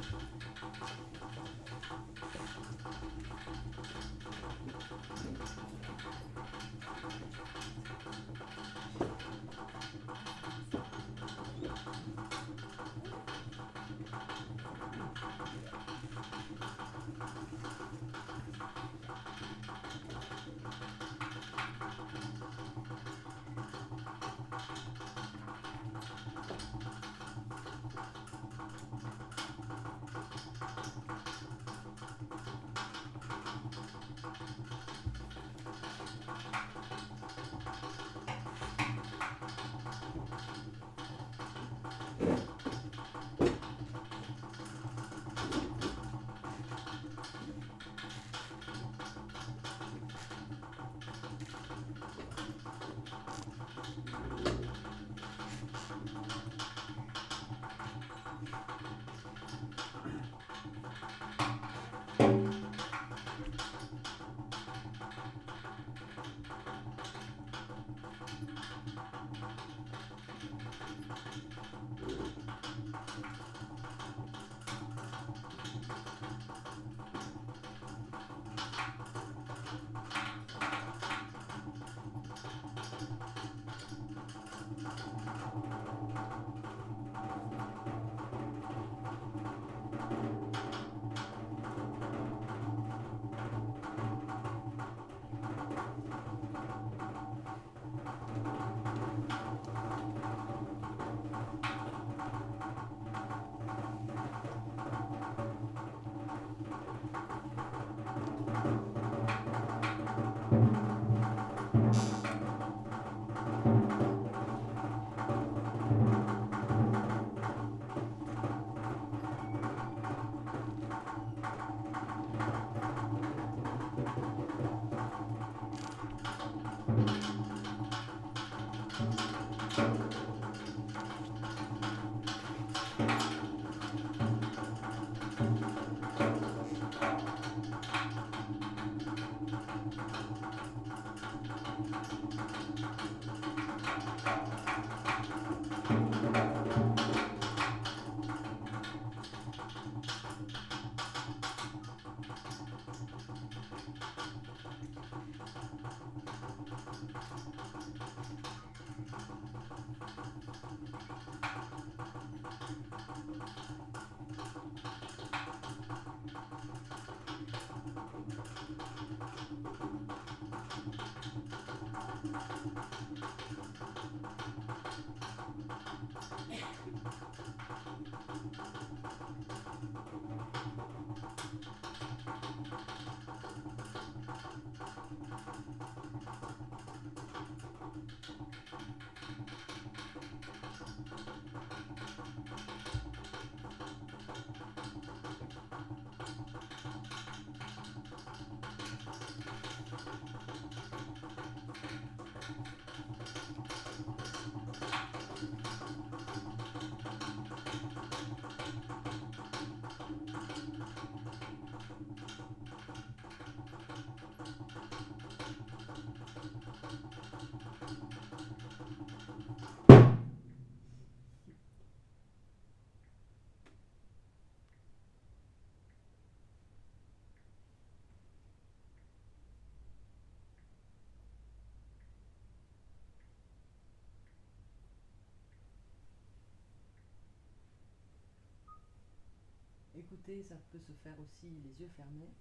Écouter, ça peut se faire aussi les yeux fermés.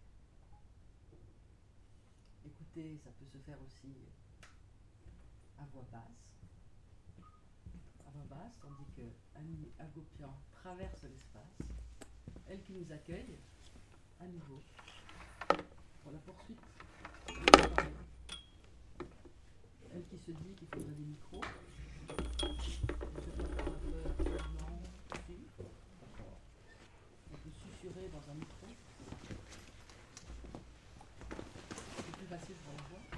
Écouter, ça peut se faire aussi à voix basse. À voix basse, tandis que Annie Agopian traverse l'espace. Elle qui nous accueille à nouveau pour la poursuite de la soirée. Elle qui se dit qu'il faudrait des micros. Elle se fait pas peur, non, si. On peut susurrer dans un micro. C'est plus facile pour la voix.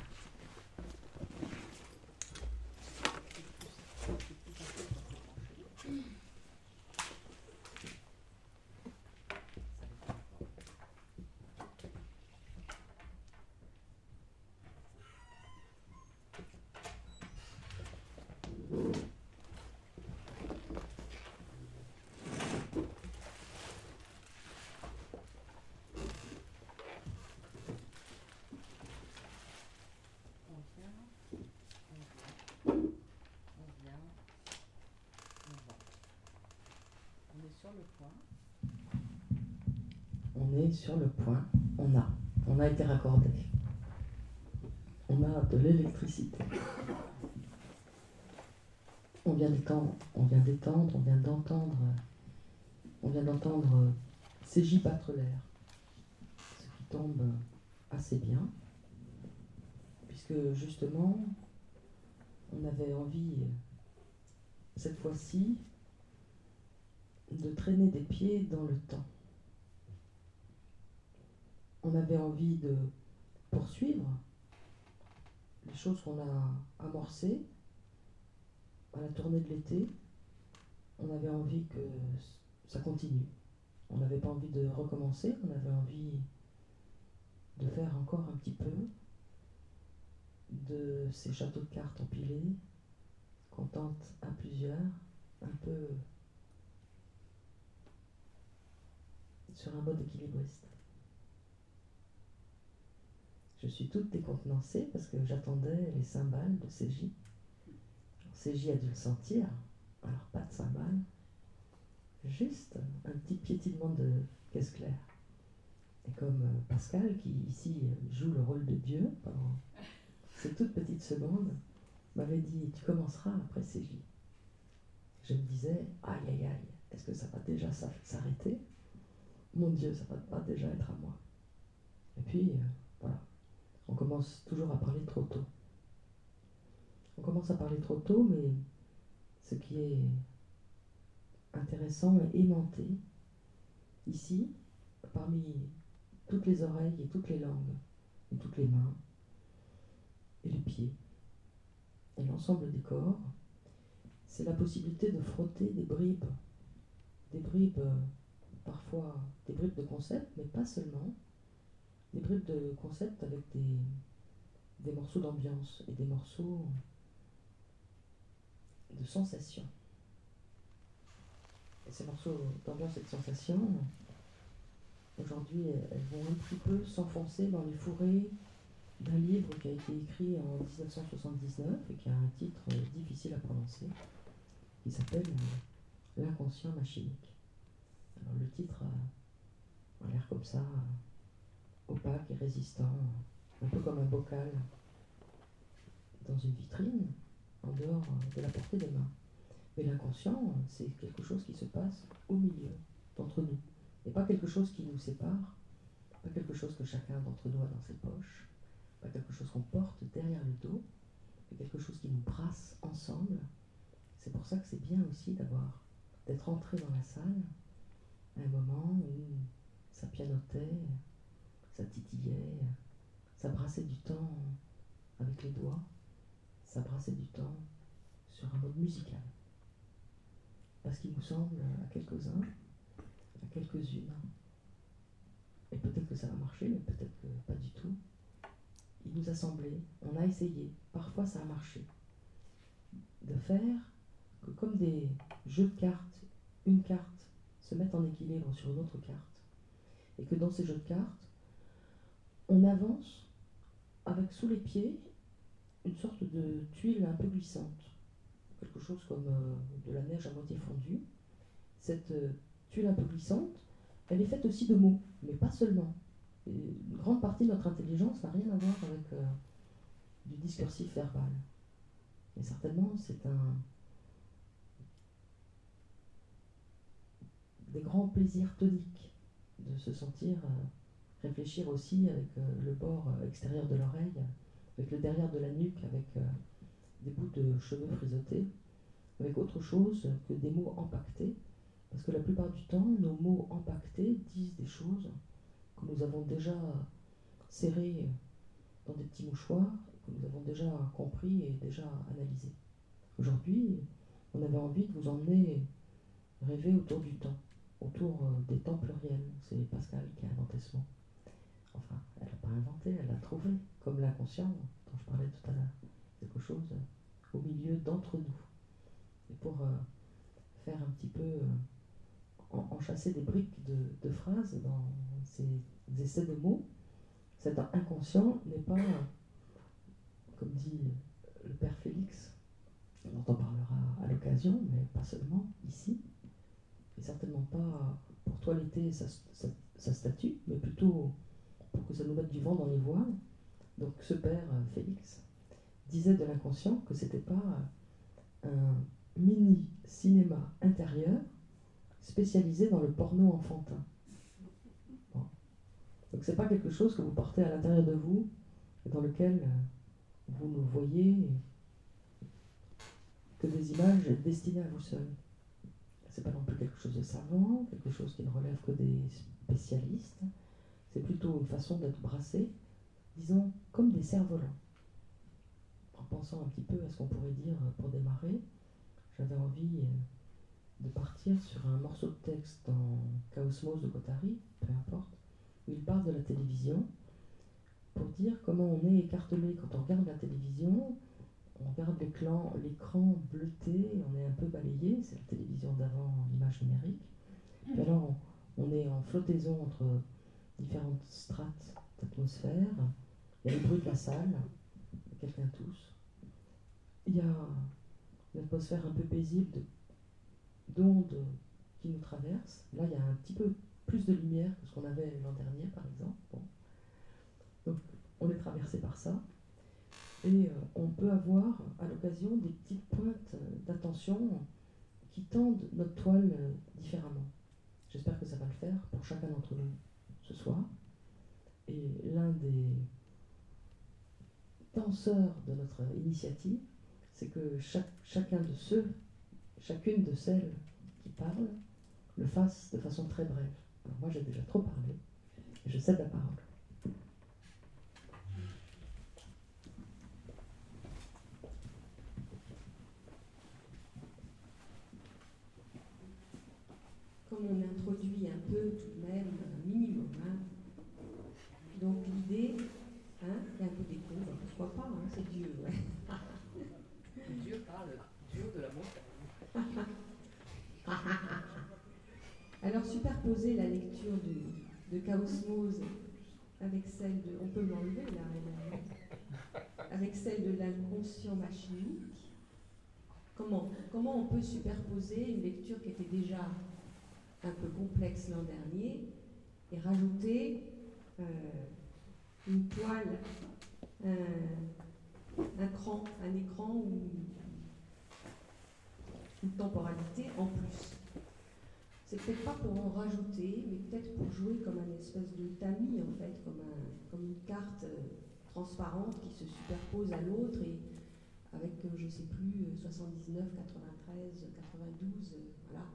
C'est plus facile pour se brancher. Ça dépend encore. on est sur le point, on a été raccordé. On a de l'électricité. On vient d'entendre, CJ battre l'air, ce qui tombe assez bien, puisque justement, on avait envie, cette fois-ci, de traîner des pieds dans le temps. On avait envie de poursuivre les choses qu'on a amorcées à la tournée de l'été. On avait envie que ça continue. On n'avait pas envie de recommencer, on avait envie de faire encore un petit peu de ces châteaux de cartes empilés, qu'on tente à plusieurs, un peu sur un mode équilibriste. Je suis toute décontenancée parce que j'attendais les cymbales de CJ. CJ a dû le sentir, alors pas de cymbales, juste un petit piétinement de caisse claire. Et comme Pascal, qui ici joue le rôle de Dieu pendant ces toutes petites secondes, m'avait dit « Tu commenceras après CJ ». Je me disais « Aïe, aïe, aïe, est-ce que ça va déjà s'arrêter ? Mon Dieu, ça va pas déjà être à moi ». Et puis, voilà, on commence toujours à parler trop tôt. On commence à parler trop tôt, mais ce qui est intéressant et aimanté, ici, parmi toutes les oreilles et toutes les langues, et toutes les mains, et les pieds, et l'ensemble des corps, c'est la possibilité de frotter des bribes parfois des bribes de concepts, mais pas seulement, des bribes de concepts avec des morceaux d'ambiance et des morceaux de sensations. Et ces morceaux d'ambiance et de sensations, aujourd'hui, elles vont un petit peu s'enfoncer dans les fourrés d'un livre qui a été écrit en 1979 et qui a un titre difficile à prononcer, qui s'appelle L'inconscient machinique. Alors le titre a l'air comme ça, opaque et résistant, un peu comme un bocal dans une vitrine, en dehors de la portée des mains. Mais l'inconscient, c'est quelque chose qui se passe au milieu d'entre nous. Et pas quelque chose qui nous sépare, pas quelque chose que chacun d'entre nous a dans ses poches, pas quelque chose qu'on porte derrière le dos, mais quelque chose qui nous brasse ensemble. C'est pour ça que c'est bien aussi d'être entré dans la salle à un moment où ça pianotait, ça titillait, ça brassait du temps avec les doigts, ça brassait du temps sur un mode musical. Parce qu'il nous semble à quelques-uns, à quelques-unes, et peut-être que ça va marcher, mais peut-être que pas du tout, il nous a semblé, on a essayé, parfois ça a marché, de faire que comme des jeux de cartes, une carte se mette en équilibre sur une autre carte, et que dans ces jeux de cartes, on avance avec sous les pieds une sorte de tuile un peu glissante, quelque chose comme de la neige à moitié fondue. Cette tuile un peu glissante, elle est faite aussi de mots, mais pas seulement. Et une grande partie de notre intelligence n'a rien à voir avec du discursif verbal. Et certainement, c'est des grands plaisirs toniques de se sentir réfléchir aussi avec le bord extérieur de l'oreille, avec le derrière de la nuque, avec des bouts de cheveux frisottés, avec autre chose que des mots empaquetés, parce que la plupart du temps, nos mots empaquetés disent des choses que nous avons déjà serrées dans des petits mouchoirs, que nous avons déjà compris et déjà analysées. Aujourd'hui, on avait envie de vous emmener rêver autour du temps, autour des temps pluriels. C'est Pascal qui a inventé ce mot. Enfin, elle n'a pas inventé, elle l'a trouvé, comme l'inconscient dont je parlais tout à l'heure. Quelque chose au milieu d'entre nous. Et pour faire un petit peu enchasser des briques de phrases dans ces essais de mots, cet inconscient n'est pas, comme dit le père Félix, dont on parlera à l'occasion, mais pas seulement ici, et certainement pas pour toiletter sa statue, mais plutôt pour que ça nous mette du vent dans les voiles. Donc ce père, Félix, disait de l'inconscient que c'était pas un mini cinéma intérieur spécialisé dans le porno enfantin. Bon. Donc c'est pas quelque chose que vous portez à l'intérieur de vous et dans lequel vous ne voyez que des images destinées à vous seul. C'est pas non plus quelque chose de savant, quelque chose qui ne relève que des spécialistes. C'est plutôt une façon d'être brassé, disons, comme des cerfs-volants. En pensant un petit peu à ce qu'on pourrait dire pour démarrer, j'avais envie de partir sur un morceau de texte dans Chaosmos de Guattari, peu importe, où il parle de la télévision, pour dire comment on est écartelé quand on regarde la télévision. On regarde l'écran bleuté, on est un peu balayé, c'est la télévision d'avant l'image numérique. Puis alors on est en flottaison entre différentes strates d'atmosphère. Il y a le bruit de la salle, quelqu'un tousse. Il y a une atmosphère un peu paisible d'ondes qui nous traversent. Là, il y a un petit peu plus de lumière que ce qu'on avait l'an dernier, par exemple. Bon. Donc, on est traversé par ça. Et on peut avoir, à l'occasion, des petites pointes d'attention qui tendent notre toile différemment. J'espère que ça va le faire pour chacun d'entre nous ce soir. Et l'un des tenseurs de notre initiative, c'est que chacune de celles qui parlent le fasse de façon très brève. Alors moi j'ai déjà trop parlé, et je cède la parole. Comme on introduit un peu tout de même, un minimum, hein. Donc l'idée, hein, il y a un peu d'écho, pourquoi pas, hein, c'est Dieu, ouais. Dieu parle, Dieu de la montagne. Alors superposer la lecture de Chaosmos avec celle de, on peut l'enlever là, avec celle de l'inconscient machinique. Comment on peut superposer une lecture qui était déjà un peu complexe l'an dernier et rajouter une toile, un écran ou une temporalité en plus. C'est peut-être pas pour en rajouter, mais peut-être pour jouer comme un espèce de tamis en fait, comme une carte transparente qui se superpose à l'autre et avec, je sais plus, 79, 93, 92, voilà,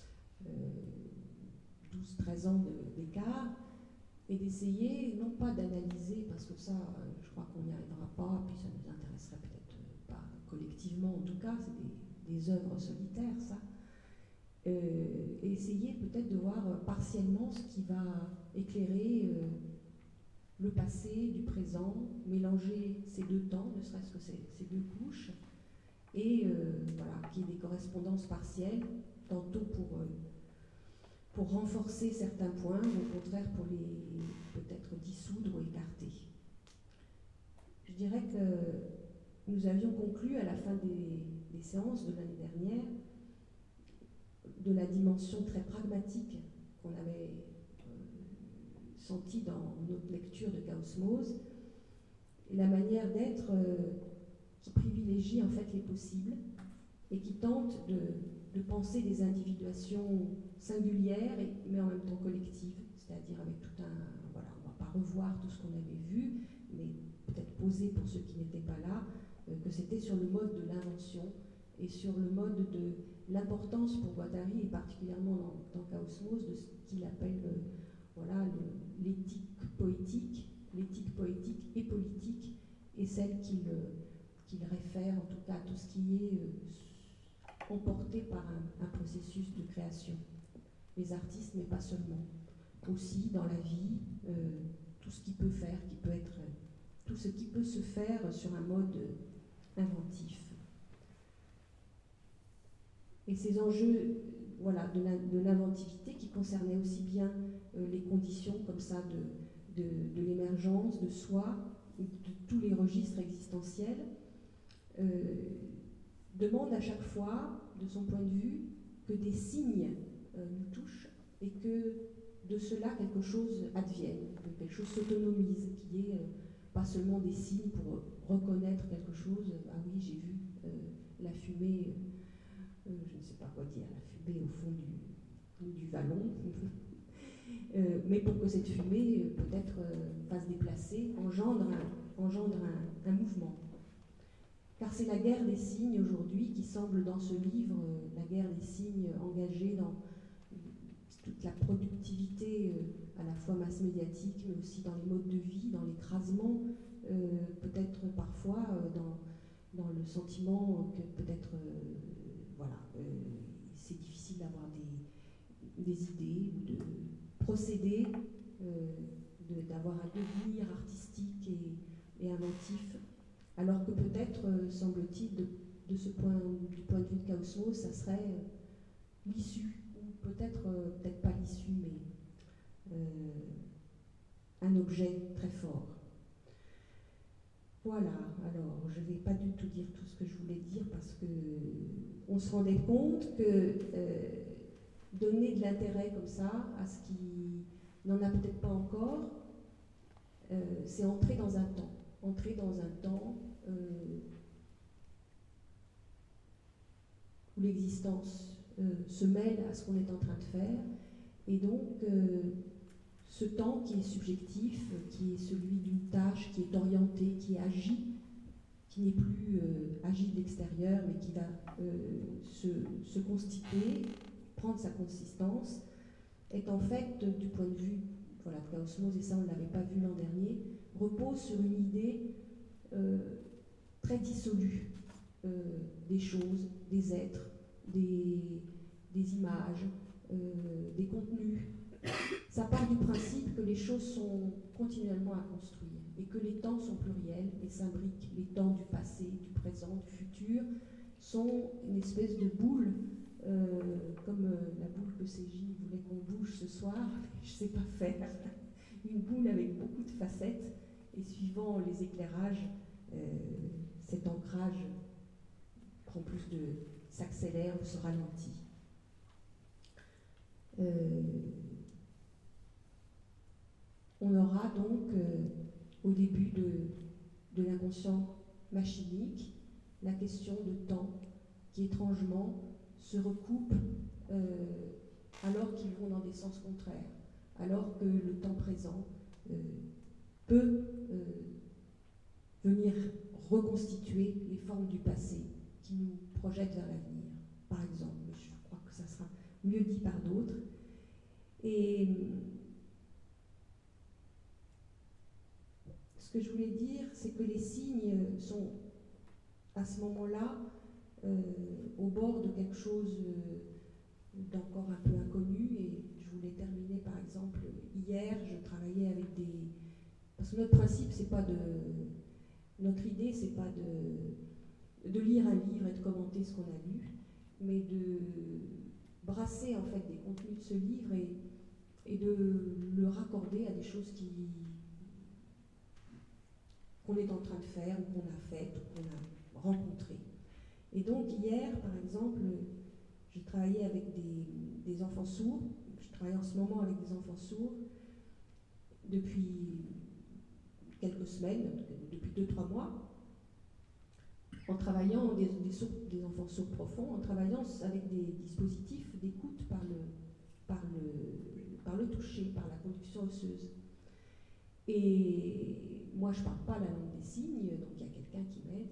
12, 13 ans d'écart, et d'essayer, non pas d'analyser, parce que ça, je crois qu'on n'y arrivera pas, puis ça nous intéresserait peut-être pas collectivement, en tout cas, c'est des œuvres solitaires, ça. Et essayer peut-être de voir partiellement ce qui va éclairer le passé du présent, mélanger ces deux temps, ne serait-ce que ces deux couches, et voilà, qu'il y ait des correspondances partielles, tantôt pour renforcer certains points, ou au contraire pour les peut-être dissoudre ou écarter. Je dirais que nous avions conclu à la fin des séances de l'année dernière de la dimension très pragmatique qu'on avait sentie dans notre lecture de Chaosmos, et la manière d'être qui privilégie en fait les possibles et qui tente de penser des individuations singulières mais en même temps collectives, c'est-à-dire avec tout un... Voilà, on ne va pas revoir tout ce qu'on avait vu, mais peut-être poser pour ceux qui n'étaient pas là, que c'était sur le mode de l'invention et sur le mode de l'importance pour Guattari, et particulièrement dans Chaosmos, de ce qu'il appelle voilà, l'éthique poétique et politique, et celle qu'il réfère en tout cas à tout ce qui est emporté par un processus de création. Les artistes, mais pas seulement. Aussi dans la vie, tout ce qui peut faire, tout ce qui peut se faire sur un mode inventif. Et ces enjeux voilà, de l'inventivité qui concernaient aussi bien les conditions comme ça de l'émergence de soi, de tous les registres existentiels, demande à chaque fois, de son point de vue, que des signes nous touchent et que de cela quelque chose advienne, que quelque chose s'autonomise, qu'il y ait pas seulement des signes pour reconnaître quelque chose. Ah oui, j'ai vu la fumée, je ne sais pas quoi dire, la fumée au fond du vallon, mais pour que cette fumée peut-être fasse déplacer, engendre un mouvement. Car c'est la guerre des signes aujourd'hui qui semble dans ce livre, la guerre des signes engagée dans toute la productivité à la fois masse médiatique, mais aussi dans les modes de vie, dans l'écrasement, peut-être parfois dans le sentiment que peut-être c'est difficile d'avoir des idées ou de procéder, d'avoir un devenir artistique et inventif, alors que peut-être, semble-t-il, du point de vue de Chaosmos, ça serait l'issue, ou peut-être pas l'issue, mais un objet très fort. Voilà, alors je ne vais pas du tout dire tout ce que je voulais dire parce que on se rendait compte que donner de l'intérêt comme ça à ce qui n'en a peut-être pas encore, c'est entrer dans un temps. Entrer dans un temps où l'existence se mêle à ce qu'on est en train de faire, et donc ce temps qui est subjectif, qui est celui d'une tâche, qui est orientée, qui agit, qui n'est plus agi de l'extérieur, mais qui va se constituer, prendre sa consistance, est en fait, du point de vue de Chaosmos, et ça on ne l'avait pas vu l'an dernier, repose sur une idée très dissolue des choses, des êtres, des images, des contenus. Ça part du principe que les choses sont continuellement à construire et que les temps sont pluriels et s'imbriquent. Les temps du passé, du présent, du futur sont une espèce de boule, comme la boule que CJ voulait qu'on bouge ce soir, je ne sais pas faire. Une boule avec beaucoup de facettes et suivant les éclairages, cet ancrage prend plus s'accélère ou se ralentit. On aura donc, au début de l'inconscient machinique, la question de temps qui étrangement se recoupe alors qu'ils vont dans des sens contraires, alors que le temps présent peut venir reconstituer les formes du passé qui nous projettent vers l'avenir, par exemple. Mais je crois que ça sera mieux dit par d'autres. Et ce que je voulais dire, c'est que les signes sont à ce moment-là au bord de quelque chose d'encore un peu inconnu. Et je voulais terminer par exemple, hier je travaillais avec parce que notre principe, c'est pas notre idée, c'est pas de lire un livre et de commenter ce qu'on a lu, mais de brasser en fait des contenus de ce livre et de le raccorder à des choses qu'on est en train de faire, ou qu'on a faites, ou qu'on a rencontrées. Et donc hier, par exemple, j'ai travaillé avec des enfants sourds. Je travaille en ce moment avec des enfants sourds depuis quelques semaines, depuis 2-3 mois, en travaillant des enfants sourds profonds, en travaillant avec des dispositifs d'écoute par le toucher, par la conduction osseuse. Et moi, je ne parle pas la langue des signes, donc il y a quelqu'un qui m'aide.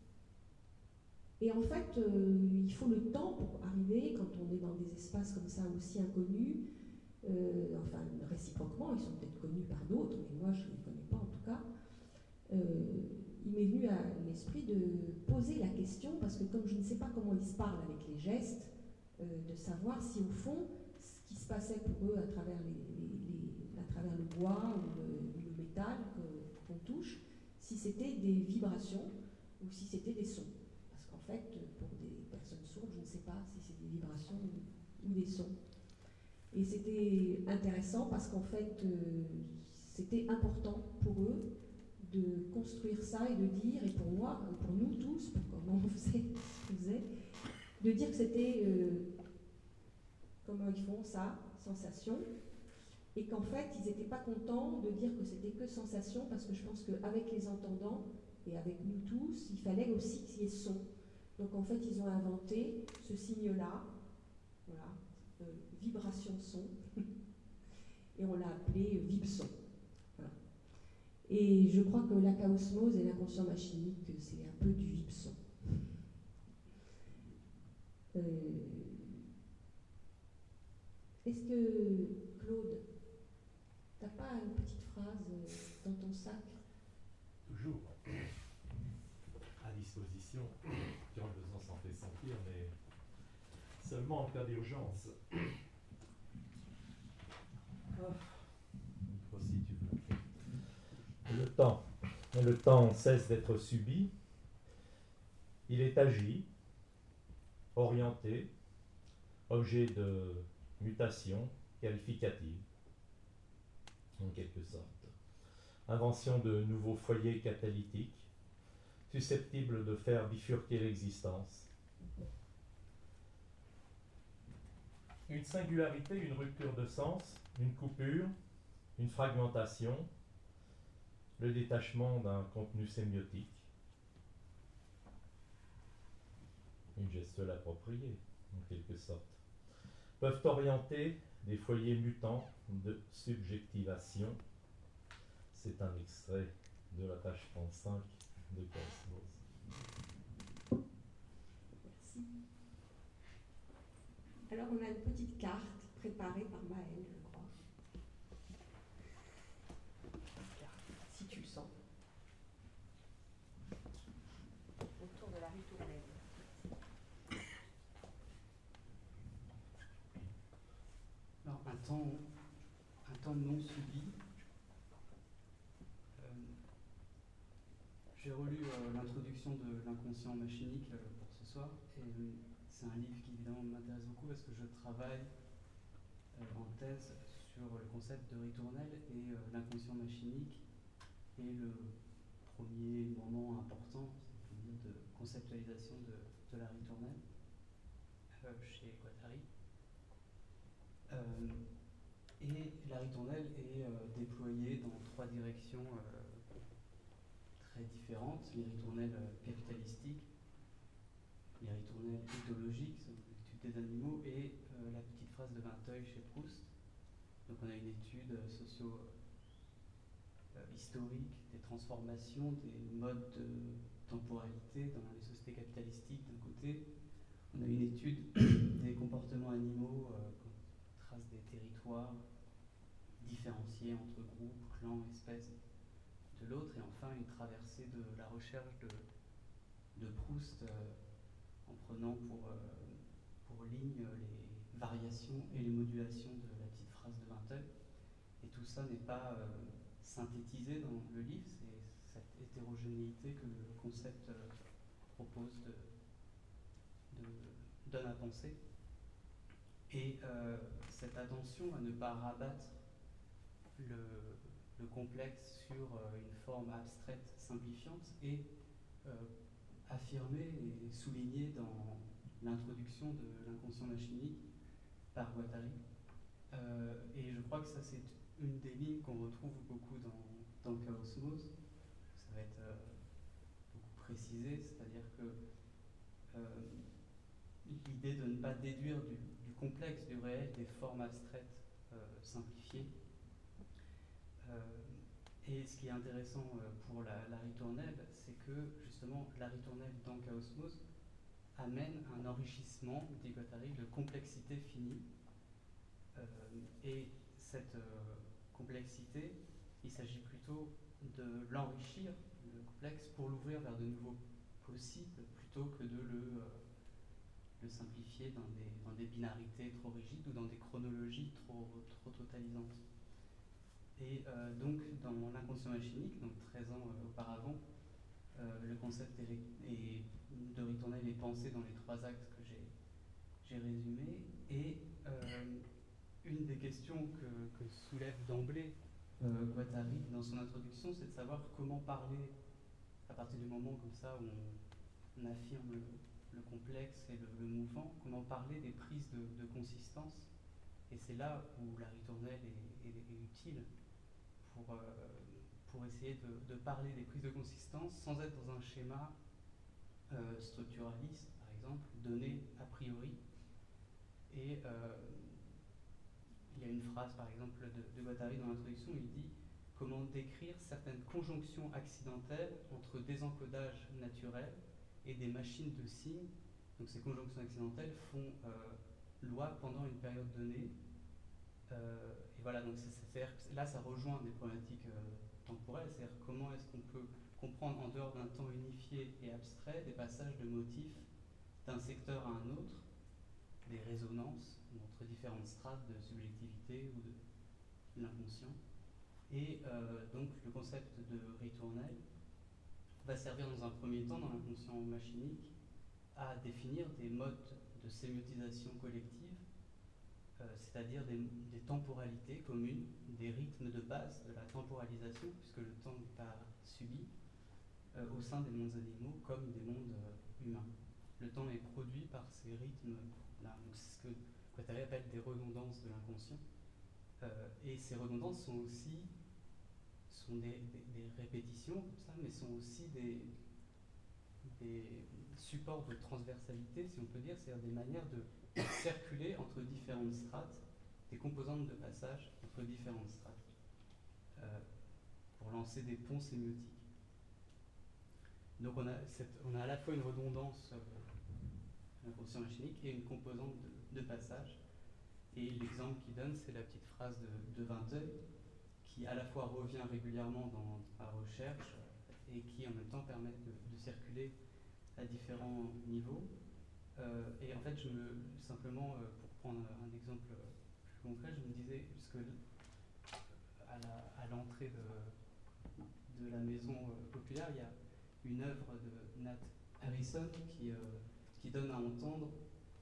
Et en fait, il faut le temps pour arriver, quand on est dans des espaces comme ça aussi inconnus, enfin réciproquement, ils sont peut-être connus par d'autres, mais moi je ne les connais pas en tout cas, il m'est venu à l'esprit de poser la question, parce que comme je ne sais pas comment ils se parlent avec les gestes, de savoir si au fond, ce qui se passait pour eux à travers le bois ou le métal qu'on touche, si c'était des vibrations ou si c'était des sons. Parce qu'en fait, pour des personnes sourdes, je ne sais pas si c'est des vibrations ou des sons. Et c'était intéressant parce qu'en fait, c'était important pour eux de construire ça et de dire, et pour moi, pour nous tous, pour comment on faisait, de dire que c'était comment ils font ça, sensation, et qu'en fait, ils n'étaient pas contents de dire que c'était que sensation, parce que je pense qu'avec les entendants, et avec nous tous, il fallait aussi qu'il y ait son. Donc en fait, ils ont inventé ce signe-là, voilà, vibration son, et on l'a appelé vibson. Voilà. Et je crois que la chaosmose et l'inconscient machinique, c'est un peu du vibson. Est-ce que, Claude, t'as pas une petite phrase dans ton sac? Toujours à disposition, quand le besoin s'en fait sentir, mais seulement en cas d'urgence. Micro si tu veux. Le temps cesse d'être subi, il est agi, orienté, objet de mutation qualificative, en quelque sorte. Invention de nouveaux foyers catalytiques, susceptibles de faire bifurquer l'existence. Une singularité, une rupture de sens, une coupure, une fragmentation, le détachement d'un contenu sémiotique, une gestuelle appropriée, en quelque sorte, peuvent orienter des foyers mutants de subjectivation. C'est un extrait de la page 35 de Chaosmose. Merci. Alors, on a une petite carte préparée par Maëlle, je crois. Si tu le sens. Autour de la ritournelle. Alors, un temps non subi. J'ai relu l'introduction de l'inconscient machinique pour ce soir, et c'est un livre qui évidemment m'intéresse beaucoup parce que je travaille en thèse sur le concept de ritournelle, et l'inconscient machinique est le premier moment important, si on peut dire, de conceptualisation de la ritournelle chez Guattari. Et la ritournelle est déployée dans trois directions très différentes: les ritournelles capitalistiques, les ritournelles éthologiques, c'est l'étude des animaux, et la petite phrase de Vinteuil chez Proust. Donc on a une étude socio-historique des transformations, des modes de temporalité dans les sociétés capitalistiques d'un côté. On a une étude des comportements animaux, trace des territoires différenciés entre groupes, clans, espèces, de l'autre, et enfin une traversée de la recherche de Proust en prenant pour ligne les variations et les modulations de la petite phrase de Vinteuil. Et tout ça n'est pas synthétisé dans le livre, c'est cette hétérogénéité que le concept propose donne à penser. Et cette attention à ne pas rabattre le complexe sur une forme abstraite simplifiante est affirmée et soulignée dans l'introduction de l'inconscient machinique par Guattari. Et je crois que ça, c'est une des lignes qu'on retrouve beaucoup dans Chaosmose. Ça va être beaucoup précisé, c'est-à-dire que l'idée de ne pas déduire du complexe, du réel, des formes abstraites simplifiées. Et ce qui est intéressant pour la ritournelle, c'est que justement la ritournelle dans Chaosmose amène un enrichissement, dit Guattari, de complexité finie. Et cette complexité, il s'agit plutôt de l'enrichir, le complexe, pour l'ouvrir vers de nouveaux possibles, plutôt que de le simplifier dans des binarités trop rigides ou dans des chronologies trop totalisantes. Et donc, dans l'inconscient machinique, donc 13 ans auparavant, le concept de ritournelle est pensé dans les trois actes que j'ai résumés. Et une des questions que soulève d'emblée Guattari dans son introduction, c'est de savoir comment parler, à partir du moment comme ça où on affirme le complexe et le mouvant, comment parler des prises de consistance Et c'est là où la ritournelle est utile pour essayer de parler des prises de consistance sans être dans un schéma structuraliste, par exemple, donné a priori. Et il y a une phrase, par exemple, de Guattari dans l'introduction, il dit comment décrire certaines conjonctions accidentelles entre des encodages naturels et des machines de signes. Donc ces conjonctions accidentelles font loi pendant une période donnée. Et voilà, donc là ça rejoint des problématiques temporelles, c'est-à-dire comment est-ce qu'on peut comprendre en dehors d'un temps unifié et abstrait des passages de motifs d'un secteur à un autre, des résonances entre différentes strates de subjectivité ou de l'inconscient. Et donc le concept de ritournelle va servir dans un premier temps, dans l'inconscient machinique, à définir des modes de sémiotisation collective, c'est-à-dire des temporalités communes, des rythmes de base de la temporalisation, puisque le temps n'est pas subi, au sein des mondes animaux comme des mondes humains. Le temps est produit par ces rythmes-là. Donc c'est ce que Guattari appelle des redondances de l'inconscient. Et ces redondances sont aussi des répétitions, comme ça, mais sont aussi des supports de transversalité, si on peut dire, c'est-à-dire des manières de circuler entre différentes strates, des composantes de passage entre différentes strates, pour lancer des ponts sémiotiques. Donc on a à la fois une redondance l'inconscient machinique et une composante de passage. Et l'exemple qu'il donne, c'est la petite phrase de Vinteuil, qui à la fois revient régulièrement dans la recherche et qui en même temps permet de circuler à différents niveaux. Et en fait, simplement, pour prendre un exemple plus concret, je me disais, puisque à l'entrée de la maison populaire, il y a une œuvre de Nat Harrison qui donne à entendre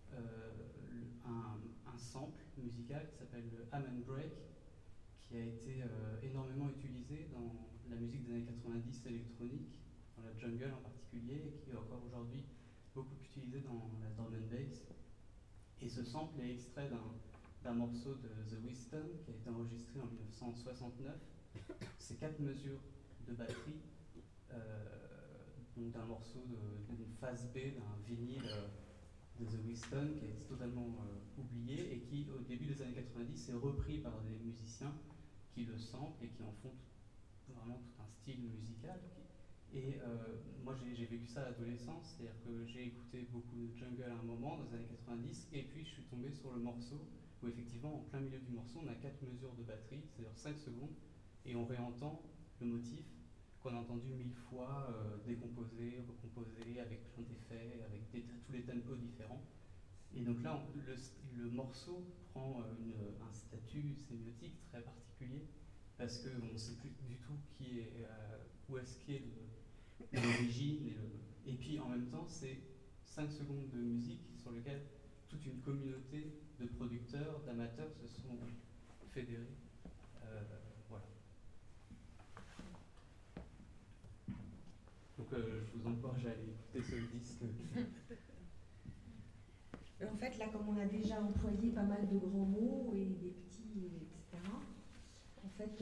un sample musical qui s'appelle le Hammond Break, qui a été énormément utilisé dans la musique des années 90 électronique, dans la jungle en particulier, et qui est encore aujourd'hui beaucoup utilisé dans la drum and bass. Et ce sample est extrait d'un morceau de The Winston qui a été enregistré en 1969. C'est 4 mesures de batterie, donc d'un morceau d'une phase B d'un vinyle de The Winston qui est totalement oublié et qui, au début des années 90, est repris par des musiciens qui le samplent et qui en font vraiment tout un style musical. Et moi, j'ai vécu ça à l'adolescence, c'est-à-dire que j'ai écouté beaucoup de jungle à un moment, dans les années 90, et puis je suis tombé sur le morceau où, effectivement, en plein milieu du morceau, on a 4 mesures de batterie, c'est-à-dire 5 secondes, et on réentend le motif qu'on a entendu 1000 fois, décomposé, recomposé, avec plein d'effets, avec tous les tempos différents. Et donc là, le morceau prend un statut sémiotique très particulier, parce qu'on ne sait plus du tout où est-ce qu'est l'origine. Et puis en même temps, c'est 5 secondes de musique sur lesquelles toute une communauté de producteurs, d'amateurs se sont fédérés. Voilà. Donc je vous encourage à aller écouter ce disque. En fait, là, comme on a déjà employé pas mal de grands mots et des petits, etc., en fait,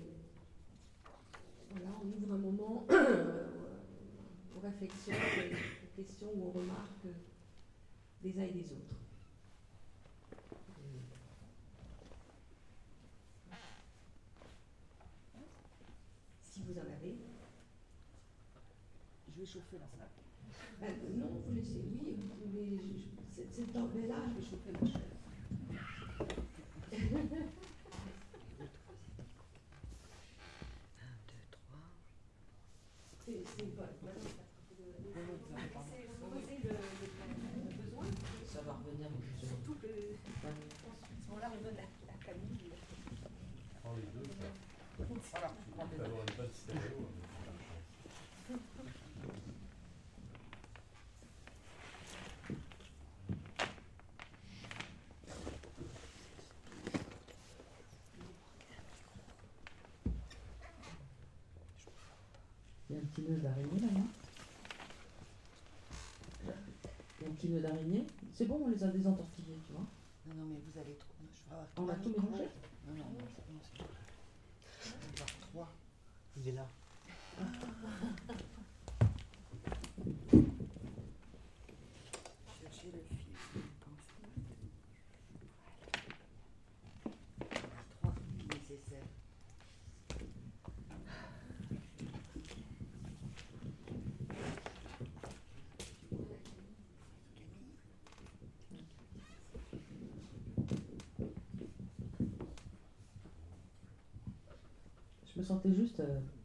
voilà, on ouvre un moment aux réflexions, aux questions ou aux remarques des uns et des autres. Si vous en avez. Je vais chauffer la salle. Non, vous laissez, oui, vous pouvez. C'est dans mais là, je vais chauffer ma chaise. C'est pas. Ça va revenir. Surtout que à ce moment-là, on donne la Camille. Prends les deux, ça. Voilà, je prends les deux. Alors, on n'est pas de stéréo. Il y a un petit nœud d'araignée là, non? Il y a un petit nœud d'araignée. C'est bon, on les a désentortillés, tu vois. Non, mais vous allez trop. On a tout mélangé. Non, non, non, c'est bon, c'est bon. On va voir 3. Il est là. Chercher le fil. Comme ça. 3 nécessaires. Je me sentais juste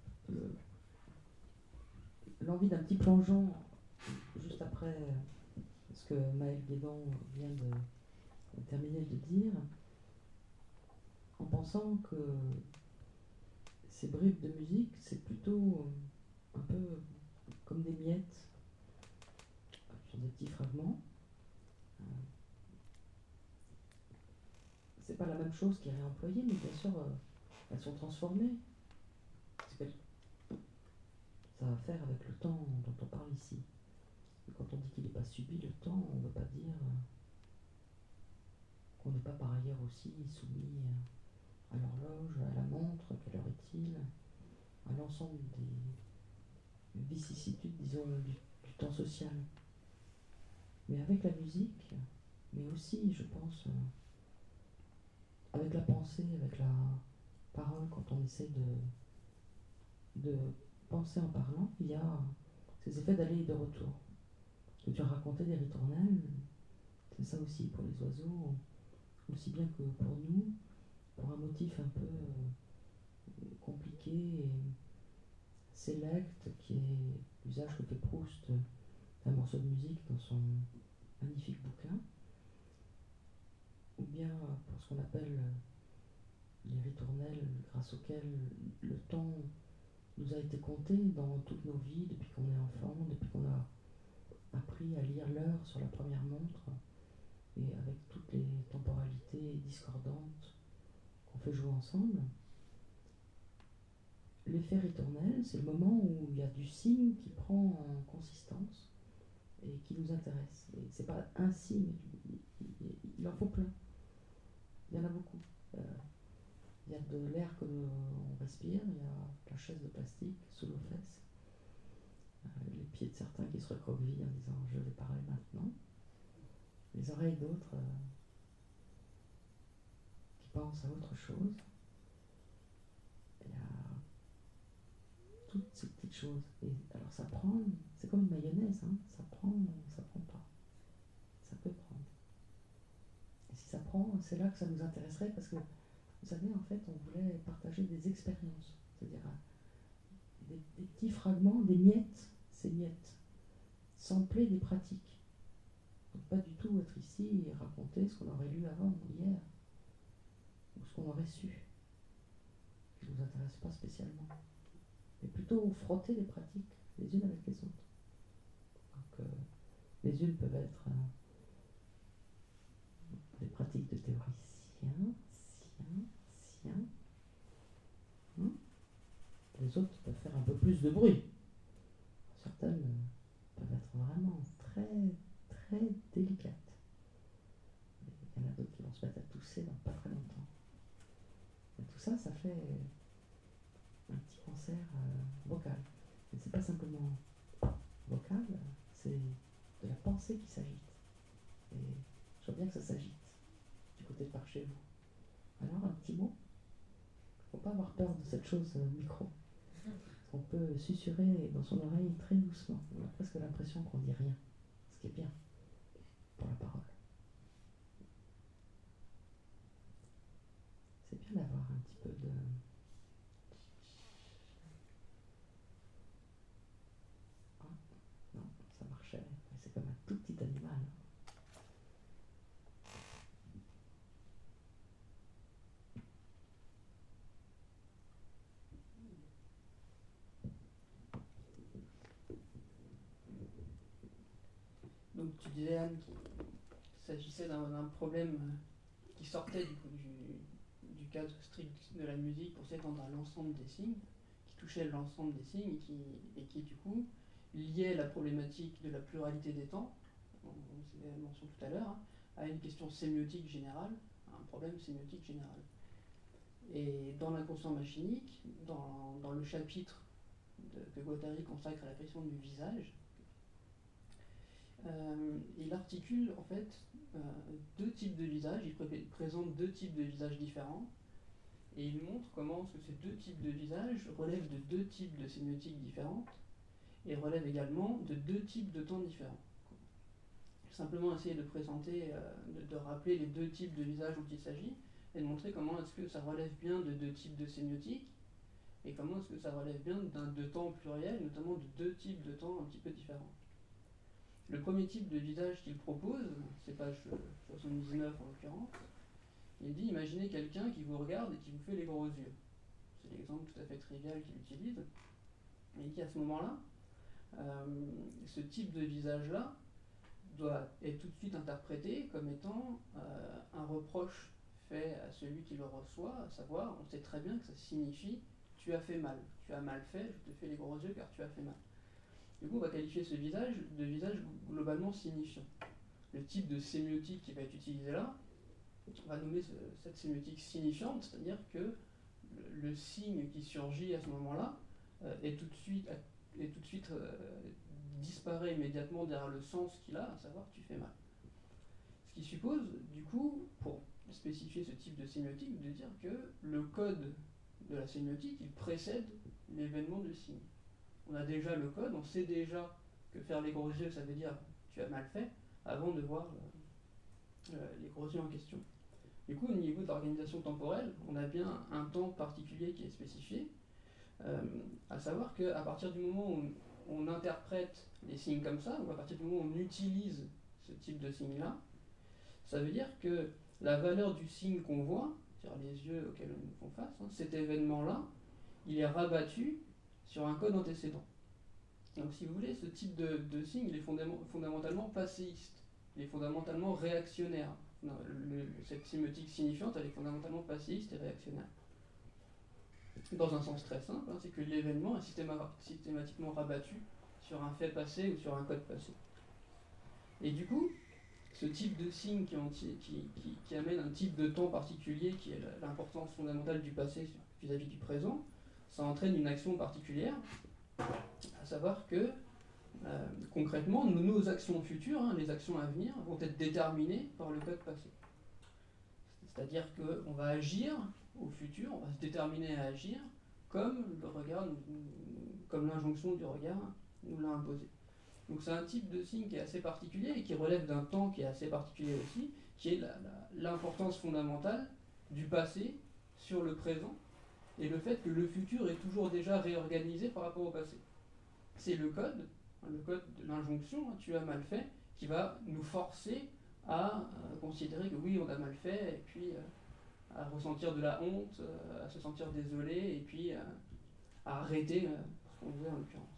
l'envie d'un petit plongeon juste après ce que Maël Guédon vient de terminer de dire, en pensant que ces bribes de musique, c'est plutôt un peu comme des miettes sur des petits fragments. C'est pas la même chose qui est réemployée, mais bien sûr, elles sont transformées. Ça a à faire avec le temps dont on parle ici. Et quand on dit qu'il n'est pas subi, le temps, on ne veut pas dire qu'on n'est pas par ailleurs aussi soumis à l'horloge, à la montre, quelle heure est-il, à l'ensemble des vicissitudes, disons, du temps social. Mais avec la musique, mais aussi, je pense, avec la pensée, avec la parole, quand on essaie de penser en parlant, il y a ces effets d'aller et de retour. Que tu as raconté des ritournelles, c'est ça aussi pour les oiseaux, aussi bien que pour nous, pour un motif un peu compliqué et sélect, qui est l'usage que fait Proust d'un morceau de musique dans son magnifique bouquin, ou bien pour ce qu'on appelle les ritournelles, grâce auxquelles le temps nous a été compté dans toutes nos vies, depuis qu'on est enfant, depuis qu'on a appris à lire l'heure sur la première montre, et avec toutes les temporalités discordantes qu'on fait jouer ensemble. L'effet ritournelle, c'est le moment où il y a du signe qui prend en consistance et qui nous intéresse. Et c'est pas un signe, il en faut plein. Il y en a beaucoup. Il y a de l'air que l'on respire, il y a la chaise de plastique sous nos fesses, les pieds de certains qui se recroquevillent en disant « je vais parler maintenant », les oreilles d'autres qui pensent à autre chose. Il y a toutes ces petites choses. Et alors ça prend, c'est comme une mayonnaise, hein, ça prend pas. Ça peut prendre. Et si ça prend, c'est là que ça nous intéresserait parce que, vous savez, en fait, on voulait partager des expériences, c'est-à-dire des petits fragments, des miettes, ces miettes, sampler des pratiques. Donc pas du tout être ici et raconter ce qu'on aurait lu avant, hier, ou ce qu'on aurait su, qui ne nous intéresse pas spécialement. Mais plutôt frotter les pratiques, les unes avec les autres. Donc les unes peuvent être des pratiques de théoriciens, siens. Les autres peuvent faire un peu plus de bruit. Certaines peuvent être vraiment très, très délicates. Il y en a d'autres qui vont se mettre à tousser dans pas très longtemps. Et tout ça, ça fait un petit concert vocal. Mais c'est pas simplement vocal, c'est de la pensée qui s'agite. Et je vois bien que ça s'agite du côté de par chez vous. Alors un petit mot. Faut pas avoir peur de cette chose micro. On peut susurrer dans son oreille très doucement. On a presque l'impression qu'on dit rien. Ce qui est bien pour la parole. C'est bien d'avoir un petit peu de... Ah, non, ça marchait. Mais c'est comme un tout petit animal. Donc tu disais, Anne, qu'il s'agissait d'un problème qui sortait du cadre strict de la musique pour s'étendre à l'ensemble des signes, qui touchait l'ensemble des signes et qui du coup liait la problématique de la pluralité des temps, on faisait mention tout à l'heure, à une question sémiotique générale, un problème sémiotique général. Et dans l'inconscient machinique, dans le chapitre que Guattari consacre à la question du visage, il articule en fait deux types de visages, il présente deux types de visages différents, et il montre comment est-ce que ces deux types de visages relèvent de deux types de sémiotiques différentes, et relèvent également de deux types de temps différents. Simplement essayer de présenter, de rappeler les deux types de visages dont il s'agit, et de montrer comment est-ce que ça relève bien de deux types de sémiotiques, et comment est-ce que ça relève bien de temps pluriel, notamment de deux types de temps un petit peu différents. Le premier type de visage qu'il propose, c'est page 79 en l'occurrence, il dit imaginez quelqu'un qui vous regarde et qui vous fait les gros yeux. C'est l'exemple tout à fait trivial qu'il utilise. Et il dit à ce moment-là, ce type de visage-là doit être tout de suite interprété comme étant un reproche fait à celui qui le reçoit, à savoir, on sait très bien que ça signifie tu as fait mal, tu as mal fait, je te fais les gros yeux car tu as fait mal. Du coup, on va qualifier ce visage de visage globalement signifiant. Le type de sémiotique qui va être utilisé là, on va nommer cette sémiotique signifiante, c'est-à-dire que le signe qui surgit à ce moment-là est tout de suite disparaît immédiatement derrière le sens qu'il a, à savoir tu fais mal. Ce qui suppose, du coup, pour spécifier ce type de sémiotique, de dire que le code de la sémiotique, il précède l'événement du signe. On a déjà le code, on sait déjà que faire les gros yeux, ça veut dire tu as mal fait, avant de voir les gros yeux en question. Du coup, au niveau de l'organisation temporelle, on a bien un temps particulier qui est spécifié, à savoir qu'à partir du moment où on interprète les signes comme ça, ou à partir du moment où on utilise ce type de signe-là, ça veut dire que la valeur du signe qu'on voit, c'est-à-dire les yeux auxquels on nous font face, cet événement-là, il est rabattu sur un code antécédent. Donc si vous voulez, ce type de signe, il est fondamentalement passéiste, il est fondamentalement réactionnaire. Cette sémiotique signifiante, elle est fondamentalement passéiste et réactionnaire. Dans un sens très simple, c'est que l'événement est systématiquement rabattu sur un fait passé ou sur un code passé. Et du coup, ce type de signe qui amène un type de temps particulier, qui est l'importance fondamentale du passé vis-à-vis du présent, ça entraîne une action particulière, à savoir que concrètement, nos actions futures, les actions à venir, vont être déterminées par le code passé. C'est-à-dire qu'on va agir au futur, on va se déterminer à agir comme le regard, comme l'injonction du regard nous l'a imposé. Donc c'est un type de signe qui est assez particulier et qui relève d'un temps qui est assez particulier aussi, qui est l'importance fondamentale du passé sur le présent et le fait que le futur est toujours déjà réorganisé par rapport au passé. C'est le code de l'injonction, tu as mal fait, qui va nous forcer à considérer que oui, on a mal fait, et puis à ressentir de la honte, à se sentir désolé, et puis à arrêter ce qu'on faisait en l'occurrence.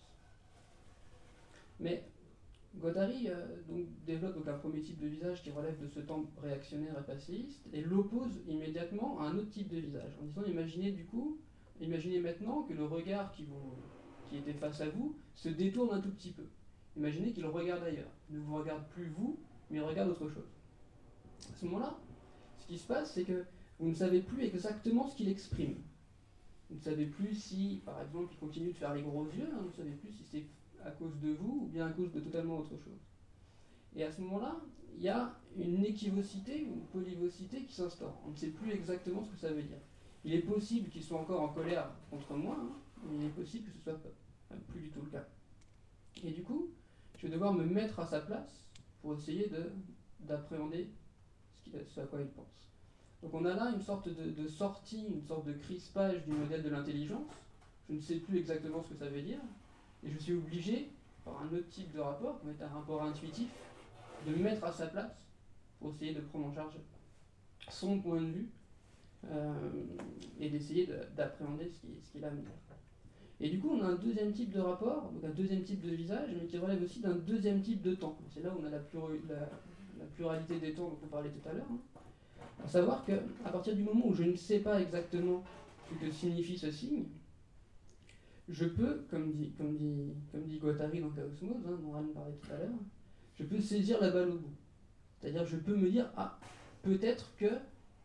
Mais Guattari développe un premier type de visage qui relève de ce temps réactionnaire et passéiste, et l'oppose immédiatement à un autre type de visage, en disant imaginez maintenant que le regard qui était face à vous se détourne un tout petit peu. Imaginez qu'il regarde ailleurs, il ne vous regarde plus vous, mais il regarde autre chose. À ce moment-là, ce qui se passe, c'est que vous ne savez plus exactement ce qu'il exprime. Vous ne savez plus si, par exemple, il continue de faire les gros yeux, vous ne savez plus si c'est à cause de vous ou bien à cause de totalement autre chose. Et à ce moment-là, il y a une équivocité ou une polyvocité qui s'instaure. On ne sait plus exactement ce que ça veut dire. Il est possible qu'il soit encore en colère contre moi, mais il est possible que ce soit plus du tout le cas. Et du coup, je vais devoir me mettre à sa place pour essayer d'appréhender ce à quoi il pense. Donc on a là une sorte de sortie, une sorte de crispage du modèle de l'intelligence. Je ne sais plus exactement ce que ça veut dire, et je suis obligé, par un autre type de rapport, qui va être un rapport intuitif, de me mettre à sa place pour essayer de prendre en charge son point de vue et d'essayer d'appréhender ce qu'il a à me dire. Et du coup, on a un deuxième type de rapport, donc un deuxième type de visage, mais qui relève aussi d'un deuxième type de temps. C'est là où on a la pluralité des temps dont on parlait tout à l'heure. À savoir qu'à partir du moment où je ne sais pas exactement ce que signifie ce signe, je peux, comme dit Guattari dans Chaosmose, dont Anne parlait tout à l'heure, je peux saisir la balle au bout. C'est-à-dire je peux me dire, peut-être que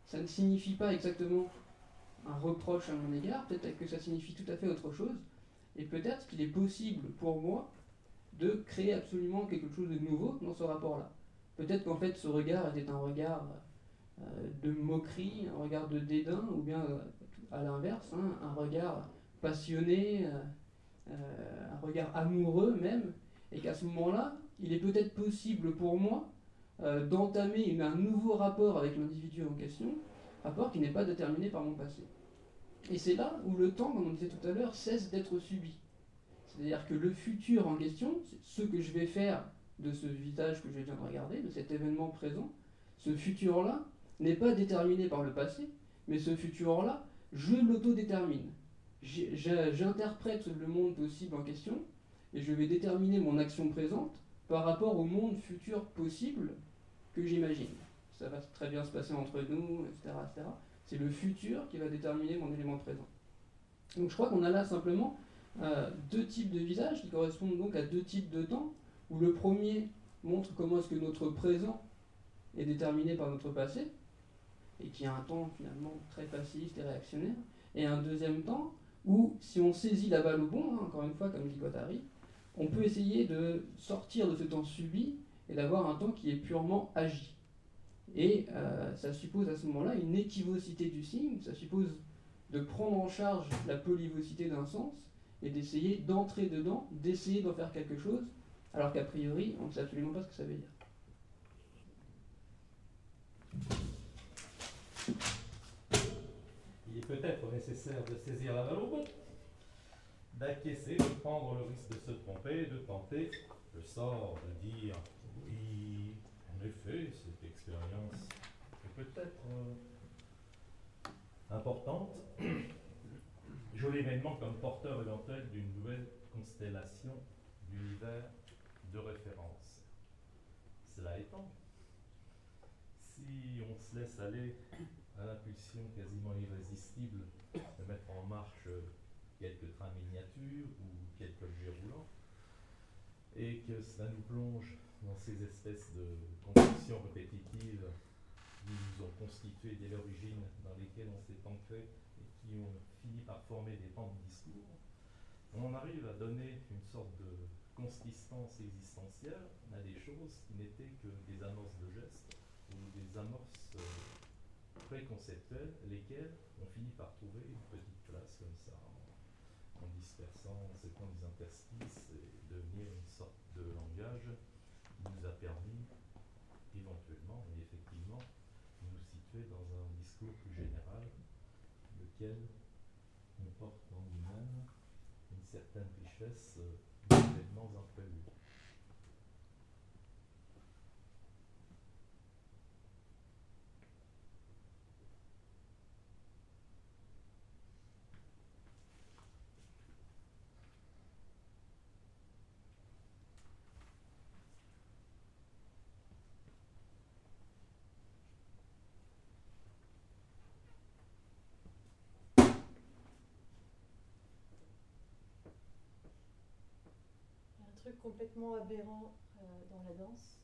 ça ne signifie pas exactement un reproche à mon égard, peut-être que ça signifie tout à fait autre chose, et peut-être qu'il est possible pour moi de créer absolument quelque chose de nouveau dans ce rapport-là. Peut-être qu'en fait ce regard était un regard de moquerie, un regard de dédain, ou bien à l'inverse, hein, un regard passionné, un regard amoureux même, et qu'à ce moment-là, il est peut-être possible pour moi d'entamer un nouveau rapport avec l'individu en question, rapport qui n'est pas déterminé par mon passé. Et c'est là où le temps, comme on disait tout à l'heure, cesse d'être subi. C'est-à-dire que le futur en question, c'est ce que je vais faire de ce visage que je viens de regarder, de cet événement présent, ce futur-là n'est pas déterminé par le passé, mais ce futur-là, je l'autodétermine. J'interprète le monde possible en question, et je vais déterminer mon action présente par rapport au monde futur possible que j'imagine. Ça va très bien se passer entre nous, etc. etc. C'est le futur qui va déterminer mon élément présent. Donc je crois qu'on a là simplement deux types de visages qui correspondent donc à deux types de temps, où le premier montre comment est-ce que notre présent est déterminé par notre passé, et qui a un temps finalement très passif et réactionnaire, et un deuxième temps où, si on saisit la balle au bon, hein, encore une fois comme dit Guattari, on peut essayer de sortir de ce temps subi et d'avoir un temps qui est purement agi. Et ça suppose à ce moment-là une équivocité du signe, ça suppose de prendre en charge la polyvocité d'un sens et d'essayer d'entrer dedans, d'essayer d'en faire quelque chose, alors qu'a priori, on ne sait absolument pas ce que ça veut dire. Il est peut-être nécessaire de saisir la balle au bon, d'acquiescer, de prendre le risque de se tromper, de tenter le sort de dire oui, en effet, cette expérience est peut-être importante. Je l'événement comme porteur éventuel d'une nouvelle constellation d'univers de référence. Cela étant, si on se laisse aller à l'impulsion quasiment irrésistible de mettre en marche quelques trains miniatures ou quelques objets roulants, et que cela nous plonge dans ces espèces de constructions répétitives qui nous ont constitué dès l'origine, dans lesquelles on s'est ancré et qui ont fini par former des pans de discours, on arrive à donner une sorte de consistance existentielle à des choses qui n'étaient que des amorces de gestes ou des amorces préconceptuelles, lesquelles on finit par trouver une petite place comme ça, en dispersant, en séquant des interstices et devenir une sorte de langage qui nous a permis éventuellement et effectivement de nous situer dans un discours plus général, lequel comporte en lui-même une certaine richesse d'événements imprévus. Truc complètement aberrant dans la danse,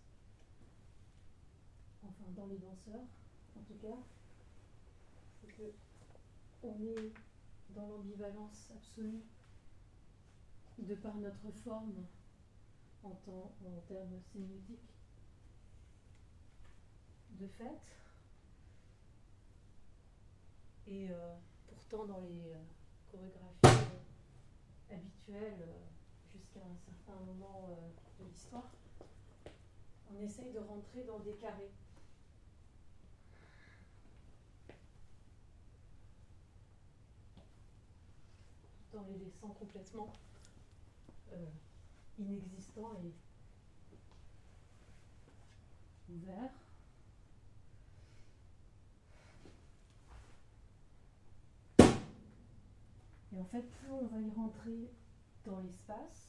enfin dans les danseurs en tout cas, c'est que on est dans l'ambivalence absolue de par notre forme en termes sémiotiques de fait, et pourtant dans les chorégraphies habituelles jusqu'à un certain moment de l'histoire, on essaye de rentrer dans des carrés. Tout en les laissant complètement inexistants et ouverts. Et en fait, plus on va y rentrer dans l'espace,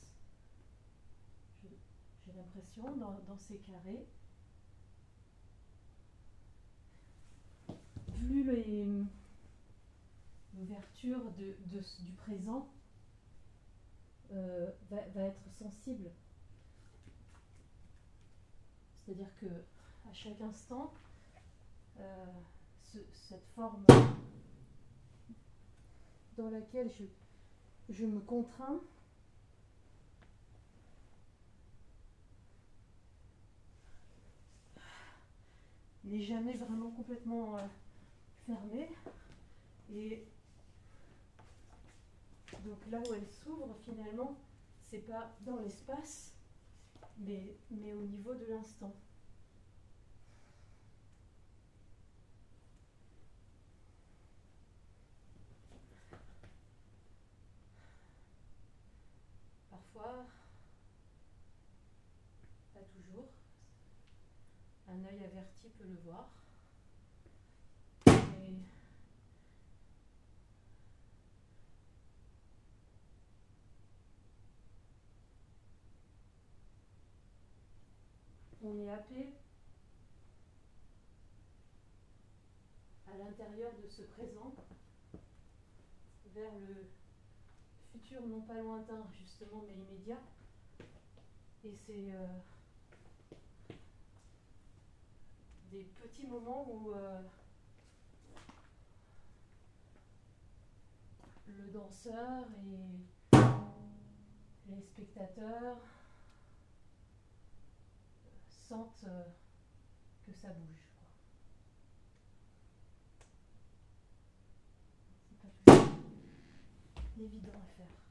j'ai l'impression, dans ces carrés, plus l'ouverture du présent va être sensible. C'est-à-dire que à chaque instant, cette forme dans laquelle je me contrains, n'est jamais vraiment complètement fermée. Et donc là où elle s'ouvre, finalement, c'est pas dans l'espace, mais au niveau de l'instant. Parfois, pas toujours, un œil averti peut le voir. Et on est happé à l'intérieur de ce présent vers le futur non pas lointain justement mais immédiat. Et c'est des petits moments où le danseur et les spectateurs sentent que ça bouge, quoi. C'est pas toujours évident à faire.